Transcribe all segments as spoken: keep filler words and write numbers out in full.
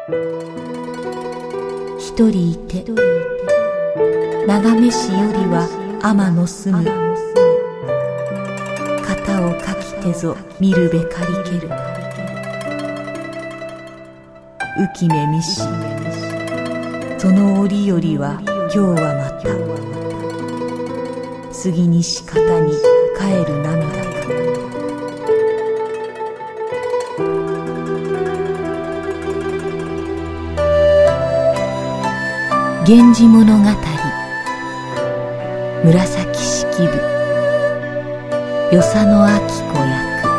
一人いて長めしよりは天の住む肩をかきてぞ見るべかりける浮き目見しその折よりは今日はまた杉西方に帰る涙か源氏物語紫式部与謝野晶子役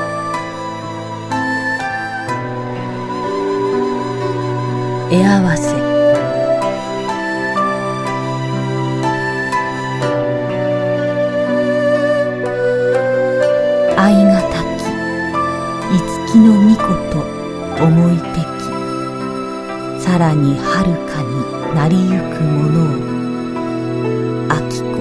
絵合わせ愛がたき五木の巫女と思いてきさらにはるかになりゆくものを晶子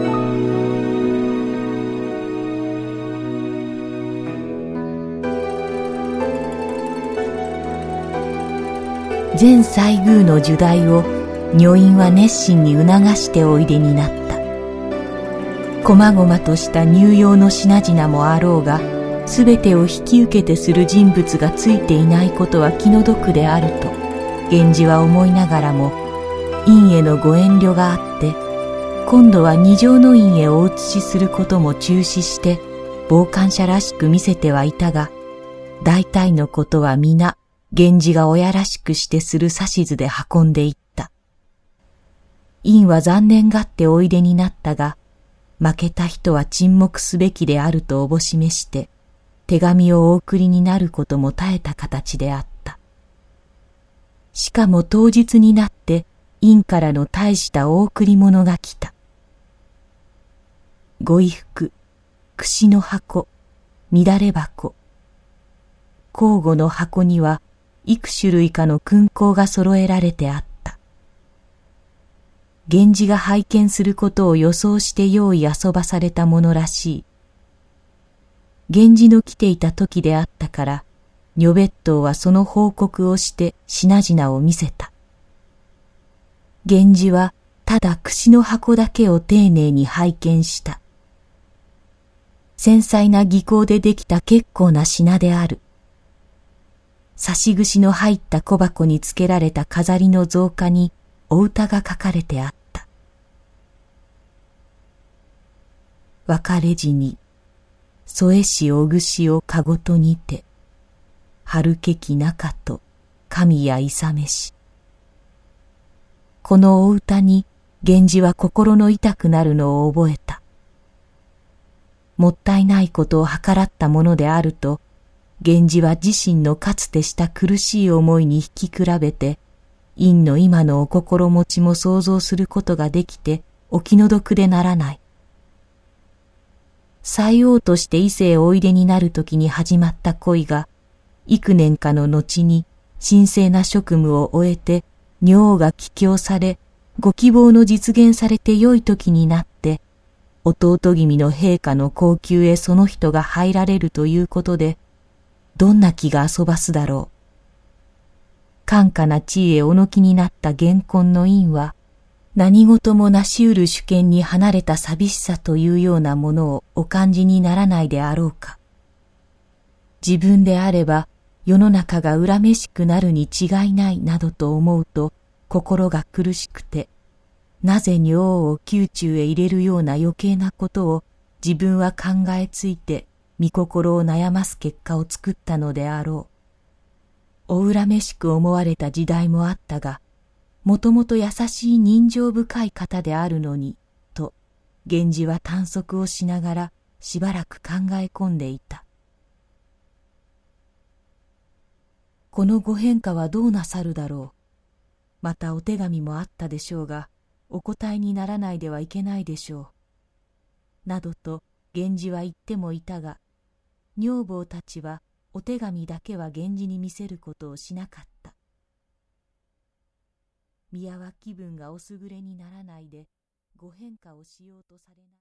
前西宮の入内を女院は熱心に促しておいでになった。こまごまとした入用の品々もあろうが、すべてを引き受けてする人物がついていないことは気の毒であると源氏は思いながらも、院へのご遠慮があって今度は二条の院へお移しすることも中止して傍観者らしく見せてはいたが、大体のことは皆源氏が親らしくしてする指図で運んでいった。院は残念がっておいでになったが、負けた人は沈黙すべきであるとおぼしめして手紙をお送りになることも絶えた形であった。しかも当日になって院からの大したお贈り物が来た。ご衣服、櫛の箱、乱れ箱。交互の箱には幾種類かの勲功が揃えられてあった。源氏が拝見することを予想して用意遊ばされたものらしい。源氏の来ていた時であったから、女別当はその報告をして品々を見せた。源氏はただ櫛の箱だけを丁寧に拝見した。繊細な技巧でできた結構な品である。差し櫛の入った小箱につけられた飾りの造花にお歌が書かれてあった。別れ時に添えしお櫛をかごとにて春けき中と神やいさめし。このお歌に源氏は心の痛くなるのを覚えた。もったいないことを計らったものであると源氏は自身のかつてした苦しい思いに引き比べて院の今のお心持ちも想像することができてお気の毒でならない。斎王として伊勢へおいでになるときに始まった恋が幾年かの後に神聖な職務を終えて女王が帰郷されご希望の実現されてよいときになって弟君の陛下の後宮へその人が入られるということでどんな気が遊ばすだろう。寛価な地位へおのきになった現今の院は何事もなしうる主権に離れた寂しさというようなものをお感じにならないであろうか。自分であれば世の中が恨めしくなるに違いないなどと思うと心が苦しくて、なぜ女王を宮中へ入れるような余計なことを自分は考えついて御心を悩ます結果を作ったのであろう。お恨めしく思われた時代もあったが、もともと優しい人情深い方であるのに、と源氏は探索をしながらしばらく考え込んでいた。このご変化はどうなさるだろう。またお手紙もあったでしょうが、お答えにならないではいけないでしょう。などと源氏は言ってもいたが、女房たちはお手紙だけは源氏に見せることをしなかった。宮は気分がおすぐれにならないでご変化をしようとされない。